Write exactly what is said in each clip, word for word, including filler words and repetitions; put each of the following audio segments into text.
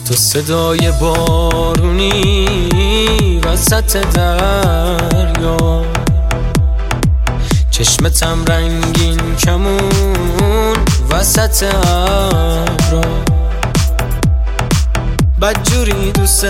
تو صدای بارونی وسط دریا، چشمتم رنگین کمون وسط ابرا. بدجوری دوست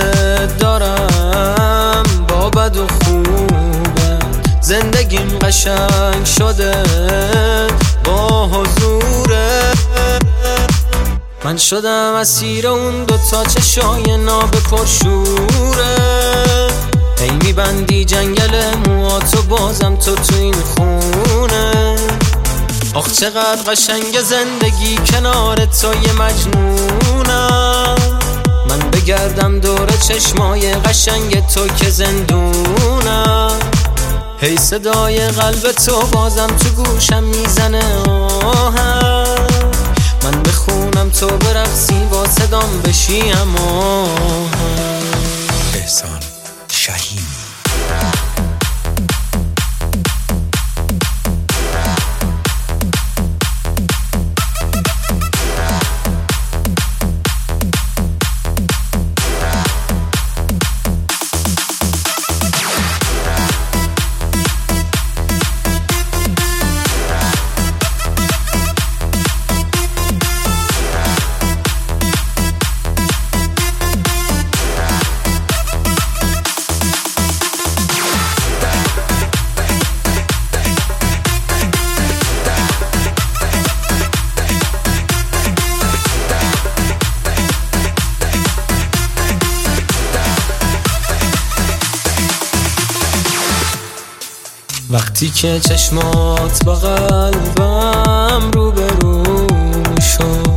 دارم با بد و خوبه، زندگیم قشنگ شده با حضوره. من شدم اسیر اون دوتا چشای ناب پرشوره. هی میبندی جنگل موهاتو بازم تو تو این خونه. آخ چقدر قشنگ زندگی کنار تو یه مجنونم. من بگردم دور چشمای قشنگ تو که زندونم. هی صدای قلب تو بازم تو گوشم میزنه آهنگ. من بخونم تو برقصی با صدام بشی اما احسان شاهینی. وقتی که چشمات با قلبم رو به رو شد،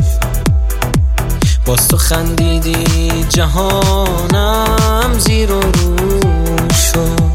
باز تو خندیدی جهانم زیر و رو شد.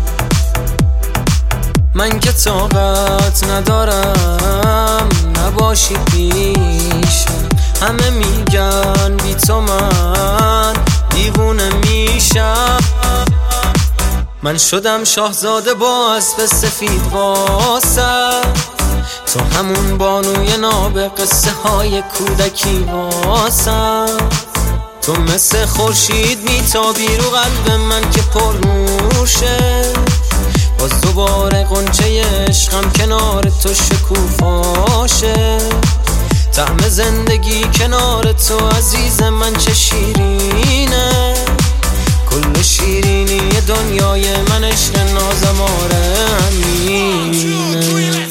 من که طاقت ندارم نباشی پیشم. همه میگن بی تو من دیوونه میشم. من شدم شاهزاده با اسب سفید واسه تو، همون بانوی ناب قصه های کودکی واسه تو. مثل خورشید میتابی رو قلب من که پر نوشه. باز دوباره غنچه عشقم کنار تو شکوفاشه. طعم زندگی کنار تو عزیز من چه شیرینه. کل شیرینی دنیای من عشق نازم آره همینه.